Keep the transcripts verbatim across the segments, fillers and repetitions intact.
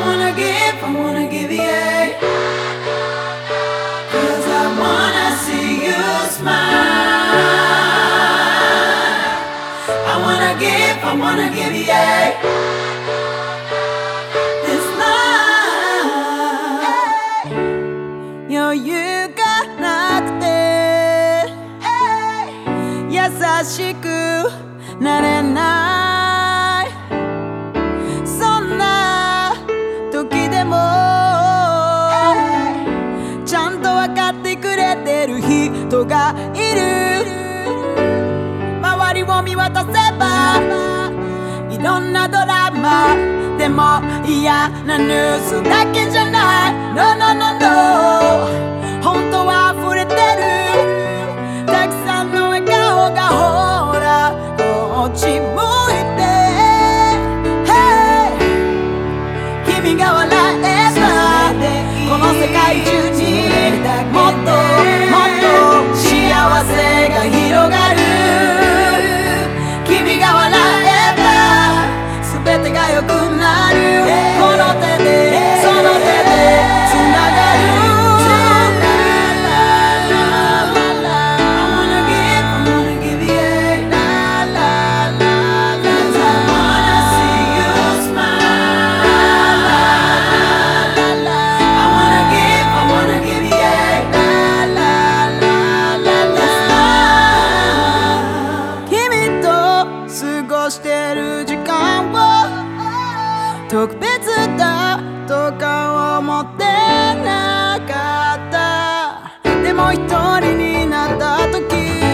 wanna give, I wanna give you a Cause I wanna see you smile. I wanna give, I wanna give you a This love 余裕がなくて優しくなれないそんな時でもちゃんと分かってくれてる人がいる周りを見渡せばいろんなドラマでも嫌なニュースだけじゃない No no no no 本当は溢れてるたくさんの笑顔がほらこっち向いて、hey、君が笑えばこの世界中にもっともっと幸せが広がる君が笑えば全てが良くなるこの手でその手でつながる特別だとか思ってなかったでも一人になった時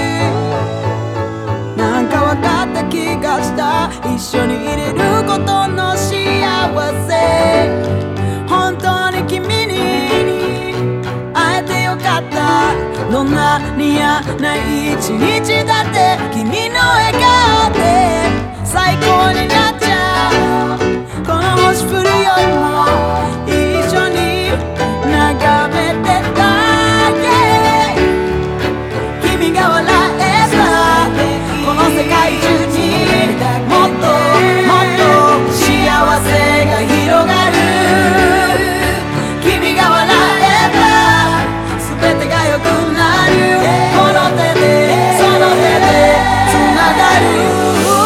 なんか分かった気がした一緒にいれることの幸せ本当に君に会えてよかったどんなに嫌な一日だって君の笑顔で最高になっちゃうこの星降るよりも一緒に眺めてた、yeah、君が笑えばこの世界中にもっともっと幸せが広がる君が笑えば全てが良くなるこの手でその手でつながる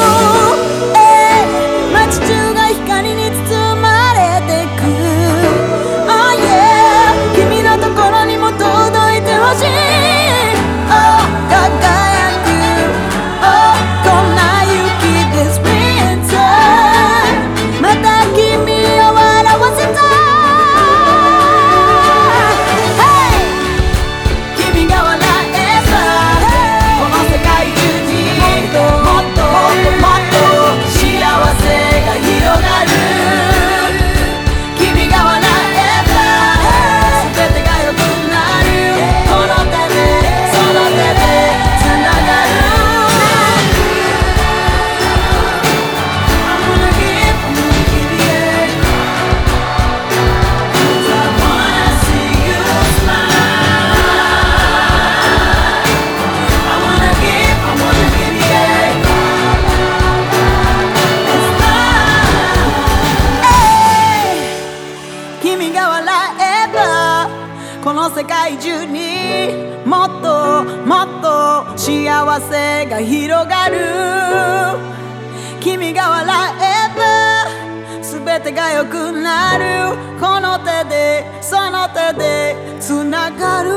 この世界中にもっともっと幸せが広がる君が笑えば全てが良くなるこの手でその手でつながる